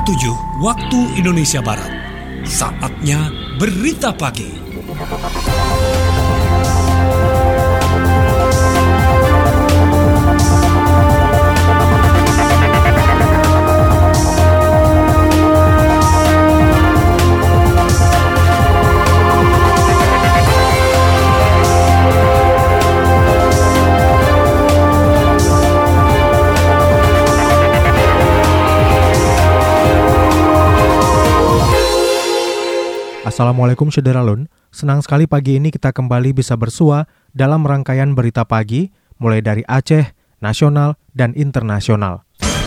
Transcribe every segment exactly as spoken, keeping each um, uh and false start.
tujuh waktu Indonesia Barat. Saatnya Berita Pagi. Assalamualaikum Syederalun, senang sekali pagi ini kita kembali bisa bersua dalam rangkaian berita pagi mulai dari Aceh, nasional, dan internasional.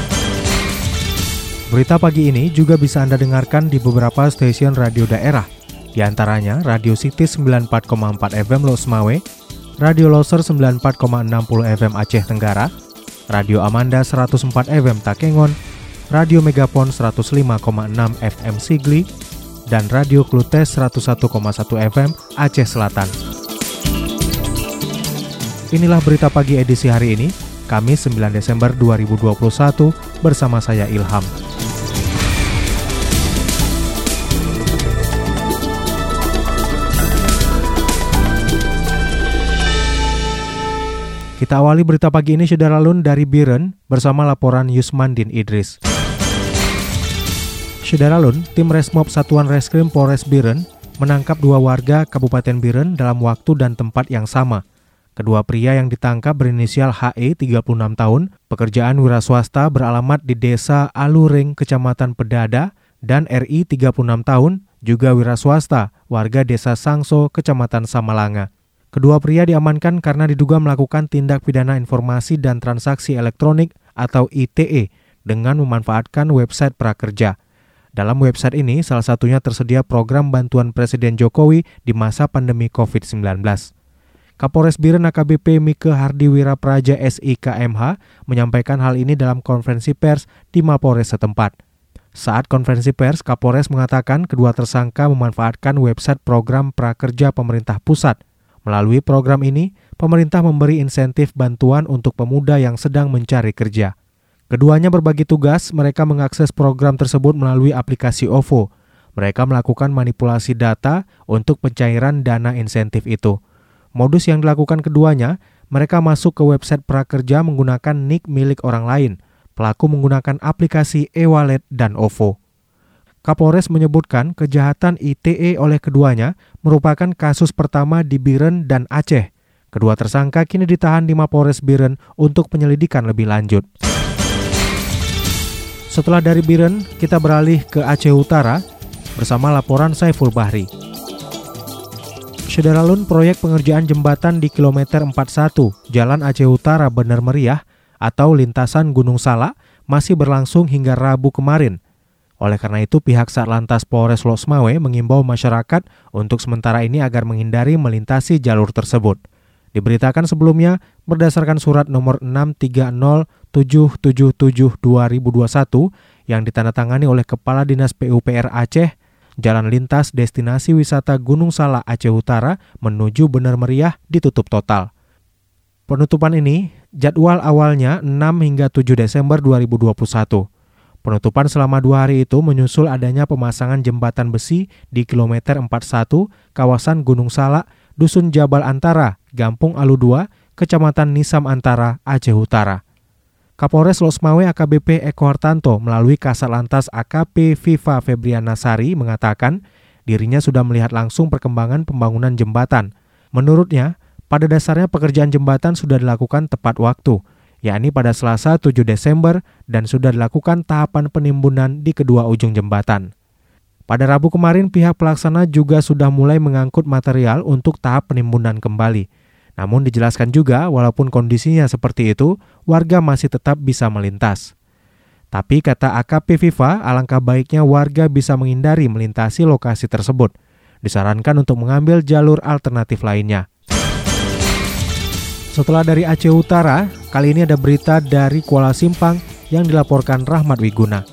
Berita pagi ini juga bisa Anda dengarkan di beberapa stasiun radio daerah, di antaranya Radio City sembilan puluh empat koma empat F M Los Mawe, Radio Loser sembilan puluh empat koma enam puluh F M Aceh Tenggara, Radio Amanda seratus empat F M Takengon, Radio Megapon seratus lima koma enam F M Sigli, dan Radio Klutes seratus satu koma satu F M Aceh Selatan. Inilah berita pagi edisi hari ini, Kamis sembilan Desember dua ribu dua puluh satu, bersama saya Ilham. Kita awali berita pagi ini Syederalun dari Biren bersama laporan Yusmandin Idris. Syederalun, tim Resmob Satuan Reskrim Polres Biren menangkap dua warga Kabupaten Biren dalam waktu dan tempat yang sama. Kedua pria yang ditangkap berinisial H E tiga puluh enam tahun, pekerjaan wira swasta beralamat di Desa Aluring, Kecamatan Pedada, dan R I tiga puluh enam tahun, juga wira swasta, warga Desa Sangso, Kecamatan Samalanga. Kedua pria diamankan karena diduga melakukan tindak pidana informasi dan transaksi elektronik atau I T E dengan memanfaatkan website prakerja. Dalam website ini, salah satunya tersedia program bantuan Presiden Jokowi di masa pandemi covid sembilan belas. Kapolres Biren A K B P Mike Hardiwira Praja S I K M H menyampaikan hal ini dalam konferensi pers di Mapolres setempat. Saat konferensi pers, Kapolres mengatakan kedua tersangka memanfaatkan website program prakerja pemerintah pusat. Melalui program ini, pemerintah memberi insentif bantuan untuk pemuda yang sedang mencari kerja. Keduanya berbagi tugas, mereka mengakses program tersebut melalui aplikasi O V O. Mereka melakukan manipulasi data untuk pencairan dana insentif itu. Modus yang dilakukan keduanya, mereka masuk ke website prakerja menggunakan nik milik orang lain. Pelaku menggunakan aplikasi e-wallet dan O V O. Kapolres menyebutkan kejahatan I T E oleh keduanya merupakan kasus pertama di Biren dan Aceh. Kedua tersangka kini ditahan di Mapolres Biren untuk penyelidikan lebih lanjut. Setelah dari Biren, kita beralih ke Aceh Utara bersama laporan Saiful Bahri. Syederalun, proyek pengerjaan jembatan di kilometer empat puluh satu Jalan Aceh Utara Bener Meriah atau lintasan Gunung Salak masih berlangsung hingga Rabu kemarin. Oleh karena itu, pihak Satlantas Polres Los Mawe mengimbau masyarakat untuk sementara ini agar menghindari melintasi jalur tersebut. Diberitakan sebelumnya, berdasarkan surat nomor enam tiga nol tujuh tujuh tujuh dua ribu dua puluh satu yang ditandatangani oleh Kepala Dinas P U P R Aceh, jalan lintas destinasi wisata Gunung Salak Aceh Utara menuju Bener Meriah ditutup total. Penutupan ini jadwal awalnya enam hingga tujuh Desember dua ribu dua puluh satu. Penutupan selama dua hari itu menyusul adanya pemasangan jembatan besi di kilometer empat puluh satu kawasan Gunung Salak, Dusun Jabal Antara, Gampung Alu dua, Kecamatan Nisam Antara, Aceh Utara. Kapolres Los Mawe A K B P Eko Hartanto melalui Kasatlantas A K P Viva Febriana Sari mengatakan dirinya sudah melihat langsung perkembangan pembangunan jembatan. Menurutnya, pada dasarnya pekerjaan jembatan sudah dilakukan tepat waktu, yakni pada Selasa tujuh Desember dan sudah dilakukan tahapan penimbunan di kedua ujung jembatan. Pada Rabu kemarin, pihak pelaksana juga sudah mulai mengangkut material untuk tahap penimbunan kembali. Namun dijelaskan juga, walaupun kondisinya seperti itu, warga masih tetap bisa melintas. Tapi kata A K P Viva, alangkah baiknya warga bisa menghindari melintasi lokasi tersebut. Disarankan untuk mengambil jalur alternatif lainnya. Setelah dari Aceh Utara, kali ini ada berita dari Kuala Simpang yang dilaporkan Rahmat Wiguna.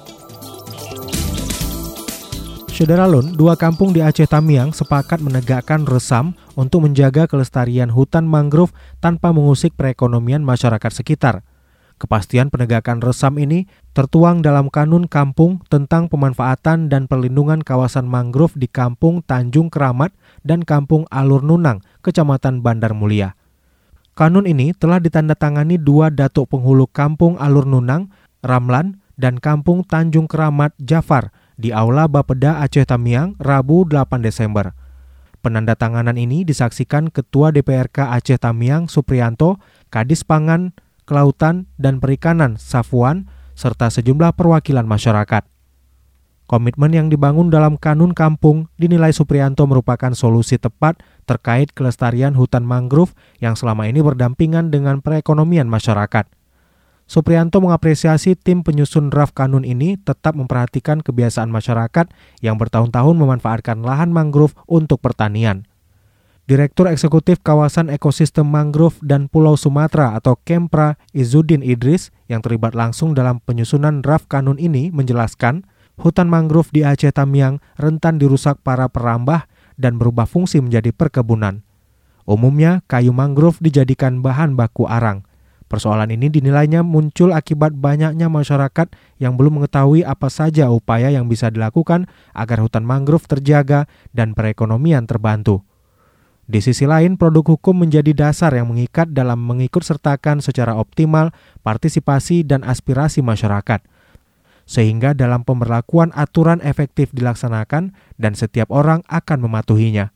Syederalun, dua kampung di Aceh Tamiang sepakat menegakkan resam untuk menjaga kelestarian hutan mangrove tanpa mengusik perekonomian masyarakat sekitar. Kepastian penegakan resam ini tertuang dalam Kanun Kampung tentang pemanfaatan dan perlindungan kawasan mangrove di Kampung Tanjung Keramat dan Kampung Alur Nunang, Kecamatan Bandar Mulia. Kanun ini telah ditandatangani dua datuk penghulu Kampung Alur Nunang, Ramlan, dan Kampung Tanjung Keramat, Jafar, di Aula Bapeda Aceh Tamiang, Rabu delapan Desember. Penandatanganan ini disaksikan Ketua D P R K Aceh Tamiang, Supriyanto, Kadis Pangan, Kelautan, dan Perikanan, Safwan, serta sejumlah perwakilan masyarakat. Komitmen yang dibangun dalam Kanun Kampung dinilai Supriyanto merupakan solusi tepat terkait kelestarian hutan mangrove yang selama ini berdampingan dengan perekonomian masyarakat. Supriyanto mengapresiasi tim penyusun draft kanun ini tetap memperhatikan kebiasaan masyarakat yang bertahun-tahun memanfaatkan lahan mangrove untuk pertanian. Direktur Eksekutif Kawasan Ekosistem Mangrove dan Pulau Sumatera atau Kempra, Izzuddin Idris, yang terlibat langsung dalam penyusunan draft kanun ini menjelaskan, hutan mangrove di Aceh Tamiang rentan dirusak para perambah dan berubah fungsi menjadi perkebunan. Umumnya, kayu mangrove dijadikan bahan baku arang. Persoalan ini dinilainya muncul akibat banyaknya masyarakat yang belum mengetahui apa saja upaya yang bisa dilakukan agar hutan mangrove terjaga dan perekonomian terbantu. Di sisi lain, produk hukum menjadi dasar yang mengikat dalam mengikut sertakan secara optimal partisipasi dan aspirasi masyarakat. Sehingga dalam pemberlakuan aturan efektif dilaksanakan dan setiap orang akan mematuhinya.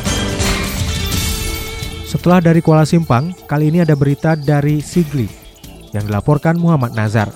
Setelah dari Kuala Simpang, kali ini ada berita dari Sigli yang dilaporkan Muhammad Nazar.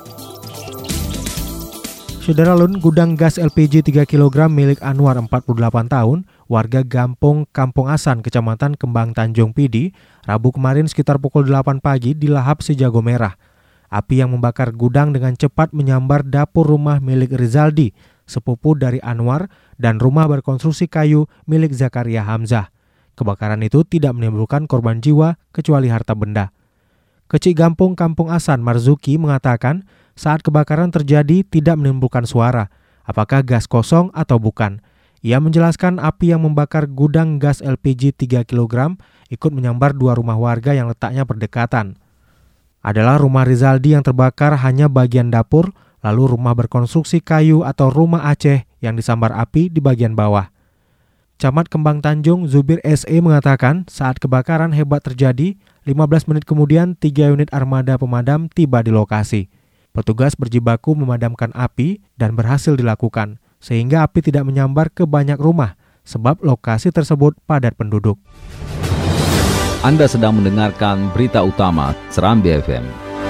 Syederalun, gudang gas L P G tiga kilogram milik Anwar empat puluh delapan tahun, warga Gampong Kampung Asan, Kecamatan Kembang Tanjung Pidi, Rabu kemarin sekitar pukul delapan pagi dilahap si jago merah. Api yang membakar gudang dengan cepat menyambar dapur rumah milik Rizaldi, sepupu dari Anwar, dan rumah berkonstruksi kayu milik Zakaria Hamzah. Kebakaran itu tidak menimbulkan korban jiwa kecuali harta benda. Kecik Gampong Kampung Asan Marzuki mengatakan saat kebakaran terjadi tidak menimbulkan suara, apakah gas kosong atau bukan. Ia menjelaskan api yang membakar gudang gas L P G tiga kilogram ikut menyambar dua rumah warga yang letaknya berdekatan. Adalah rumah Rizaldi yang terbakar hanya bagian dapur, lalu rumah berkonstruksi kayu atau rumah Aceh yang disambar api di bagian bawah. Camat Kembang Tanjung Zubir S E mengatakan saat kebakaran hebat terjadi, lima belas menit kemudian tiga unit armada pemadam tiba di lokasi. Petugas berjibaku memadamkan api dan berhasil dilakukan, sehingga api tidak menyambar ke banyak rumah, sebab lokasi tersebut padat penduduk. Anda sedang mendengarkan berita utama Serambi F M.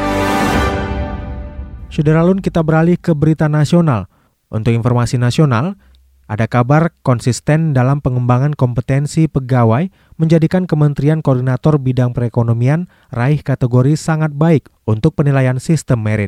Syederalun, kita beralih ke berita nasional. Untuk informasi nasional, ada kabar konsisten dalam pengembangan kompetensi pegawai menjadikan Kementerian Koordinator Bidang Perekonomian raih kategori sangat baik untuk penilaian sistem merit.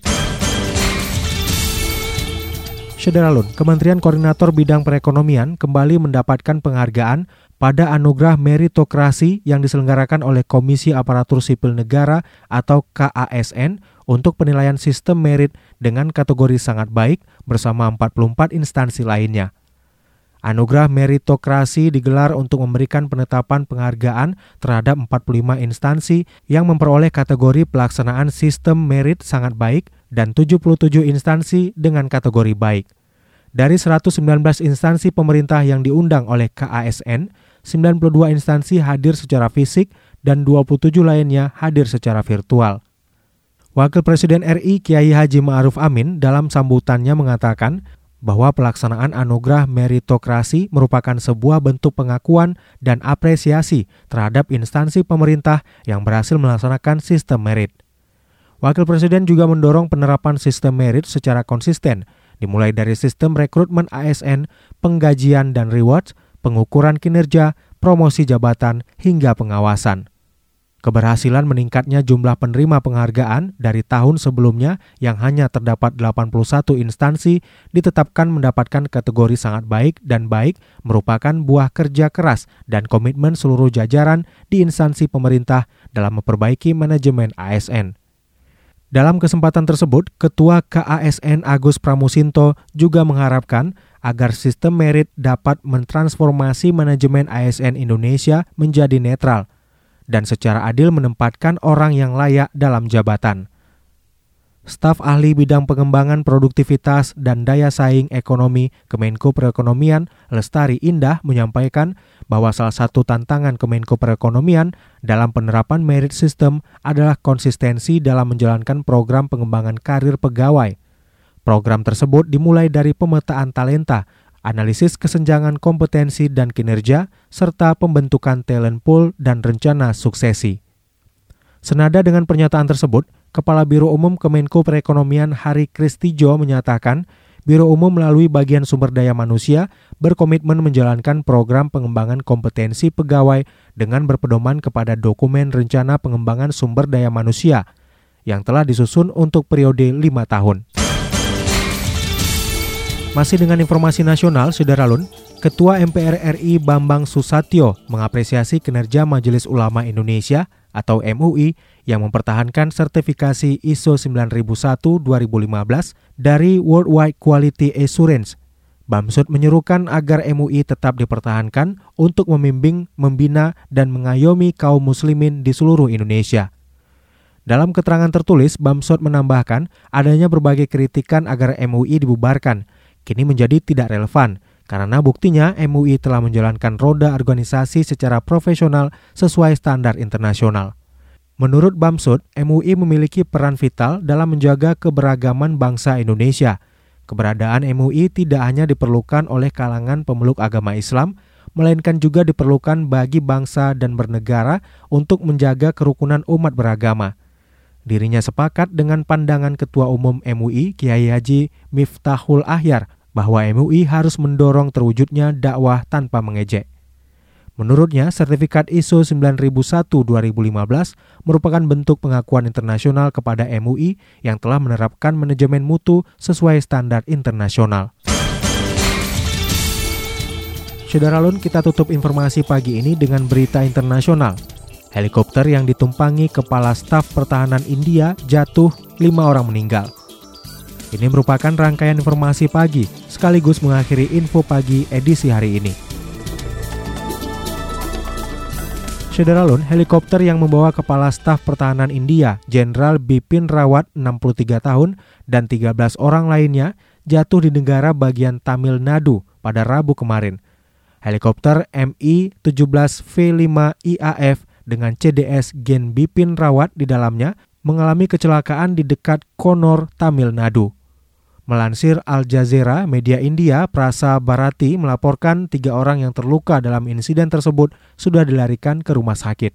Syederalun, Kementerian Koordinator Bidang Perekonomian kembali mendapatkan penghargaan pada anugerah meritokrasi yang diselenggarakan oleh Komisi Aparatur Sipil Negara atau K A S N untuk penilaian sistem merit dengan kategori sangat baik bersama empat puluh empat instansi lainnya. Anugerah meritokrasi digelar untuk memberikan penetapan penghargaan terhadap empat puluh lima instansi yang memperoleh kategori pelaksanaan sistem merit sangat baik dan tujuh puluh tujuh instansi dengan kategori baik. Dari seratus sembilan belas instansi pemerintah yang diundang oleh K A S N, sembilan puluh dua instansi hadir secara fisik dan dua puluh tujuh lainnya hadir secara virtual. Wakil Presiden R I Kiai Haji Ma'ruf Amin dalam sambutannya mengatakan bahwa pelaksanaan anugerah meritokrasi merupakan sebuah bentuk pengakuan dan apresiasi terhadap instansi pemerintah yang berhasil melaksanakan sistem merit. Wakil Presiden juga mendorong penerapan sistem merit secara konsisten, dimulai dari sistem rekrutmen A S N, penggajian dan rewards, pengukuran kinerja, promosi jabatan, hingga pengawasan. Keberhasilan meningkatnya jumlah penerima penghargaan dari tahun sebelumnya yang hanya terdapat delapan puluh satu instansi ditetapkan mendapatkan kategori sangat baik dan baik merupakan buah kerja keras dan komitmen seluruh jajaran di instansi pemerintah dalam memperbaiki manajemen A S N. Dalam kesempatan tersebut, Ketua K A S N Agus Pramusinto juga mengharapkan agar sistem merit dapat mentransformasi manajemen A S N Indonesia menjadi netral dan secara adil menempatkan orang yang layak dalam jabatan. Staf ahli bidang pengembangan produktivitas dan daya saing ekonomi Kemenko Perekonomian Lestari Indah menyampaikan bahwa salah satu tantangan Kemenko Perekonomian dalam penerapan merit system adalah konsistensi dalam menjalankan program pengembangan karir pegawai. Program tersebut dimulai dari pemetaan talenta, analisis kesenjangan kompetensi dan kinerja, serta pembentukan talent pool dan rencana suksesi. Senada dengan pernyataan tersebut, Kepala Biro Umum Kemenko Perekonomian Hari Kristijo menyatakan, Biro Umum melalui bagian sumber daya manusia berkomitmen menjalankan program pengembangan kompetensi pegawai dengan berpedoman kepada dokumen rencana pengembangan sumber daya manusia yang telah disusun untuk periode lima tahun. Masih dengan informasi nasional, Saudara Lun, Ketua M P R R I Bambang Susatyo mengapresiasi kinerja Majelis Ulama Indonesia atau M U I yang mempertahankan sertifikasi I S O sembilan ribu satu dua ribu lima belas dari Worldwide Quality Assurance. Bamsud menyerukan agar M U I tetap dipertahankan untuk membimbing, membina, dan mengayomi kaum muslimin di seluruh Indonesia. Dalam keterangan tertulis, Bamsud menambahkan adanya berbagai kritikan agar M U I dibubarkan kini menjadi tidak relevan, karena buktinya M U I telah menjalankan roda organisasi secara profesional sesuai standar internasional. Menurut Bamsud, M U I memiliki peran vital dalam menjaga keberagaman bangsa Indonesia. Keberadaan M U I tidak hanya diperlukan oleh kalangan pemeluk agama Islam, melainkan juga diperlukan bagi bangsa dan bernegara untuk menjaga kerukunan umat beragama. Dirinya sepakat dengan pandangan Ketua Umum M U I, Kiai Haji Miftahul Ahyar, bahwa M U I harus mendorong terwujudnya dakwah tanpa mengejek. Menurutnya, sertifikat I S O sembilan ribu satu dua ribu lima belas merupakan bentuk pengakuan internasional kepada M U I yang telah menerapkan manajemen mutu sesuai standar internasional. Saudara Lun, kita tutup informasi pagi ini dengan berita internasional. Helikopter yang ditumpangi Kepala Staf Pertahanan India jatuh, lima orang meninggal. Ini merupakan rangkaian informasi pagi, sekaligus mengakhiri info pagi edisi hari ini. Saudara Lun, helikopter yang membawa Kepala Staf Pertahanan India, Jenderal Bipin Rawat, enam puluh tiga tahun, dan tiga belas orang lainnya jatuh di negara bagian Tamil Nadu pada Rabu kemarin. Helikopter M I tujuh belas V lima I A F dengan C D S Gen Bipin Rawat di dalamnya mengalami kecelakaan di dekat Konor, Tamil Nadu. Melansir Al Jazeera, media India, Prasa Bharati melaporkan tiga orang yang terluka dalam insiden tersebut sudah dilarikan ke rumah sakit.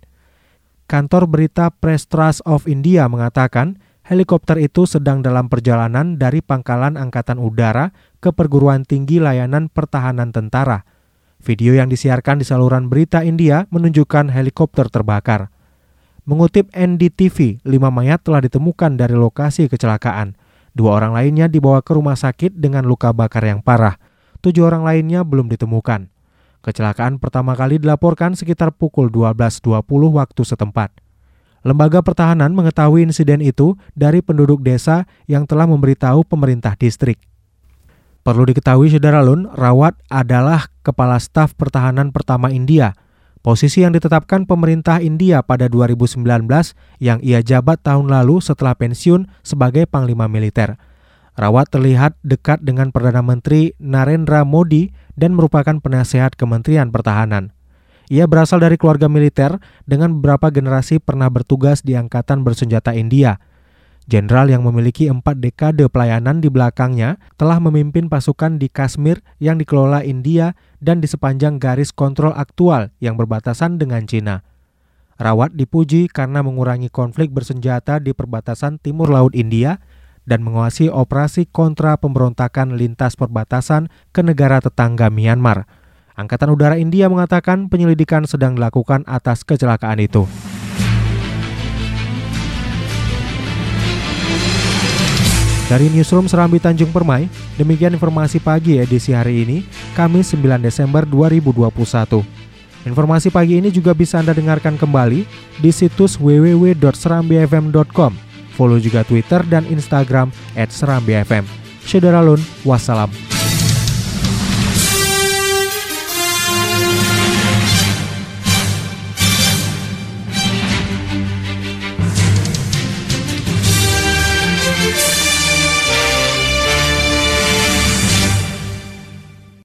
Kantor berita Press Trust of India mengatakan helikopter itu sedang dalam perjalanan dari Pangkalan Angkatan Udara ke Perguruan Tinggi Layanan Pertahanan Tentara. Video yang disiarkan di saluran berita India menunjukkan helikopter terbakar. Mengutip N D T V, lima mayat telah ditemukan dari lokasi kecelakaan. Dua orang lainnya dibawa ke rumah sakit dengan luka bakar yang parah. Tujuh orang lainnya belum ditemukan. Kecelakaan pertama kali dilaporkan sekitar pukul dua belas dua puluh waktu setempat. Lembaga pertahanan mengetahui insiden itu dari penduduk desa yang telah memberitahu pemerintah distrik. Perlu diketahui, Saudara Lun, Rawat adalah Kepala Staf Pertahanan pertama India. Posisi yang ditetapkan pemerintah India pada dua ribu sembilan belas yang ia jabat tahun lalu setelah pensiun sebagai Panglima Militer. Rawat terlihat dekat dengan Perdana Menteri Narendra Modi dan merupakan penasehat Kementerian Pertahanan. Ia berasal dari keluarga militer dengan beberapa generasi pernah bertugas di Angkatan Bersenjata India. Jenderal yang memiliki empat dekade pelayanan di belakangnya telah memimpin pasukan di Kashmir yang dikelola India dan di sepanjang garis kontrol aktual yang berbatasan dengan Cina. Rawat dipuji karena mengurangi konflik bersenjata di perbatasan timur laut India dan menguasai operasi kontra pemberontakan lintas perbatasan ke negara tetangga Myanmar. Angkatan Udara India mengatakan penyelidikan sedang dilakukan atas kecelakaan itu. Dari Newsroom Serambi Tanjung Permai, demikian informasi pagi edisi hari ini, Kamis sembilan Desember dua ribu dua puluh satu. Informasi pagi ini juga bisa Anda dengarkan kembali di situs w w w dot serambi f m dot com. Follow juga Twitter dan Instagram at serambi f m. Saudara Lun, wassalam.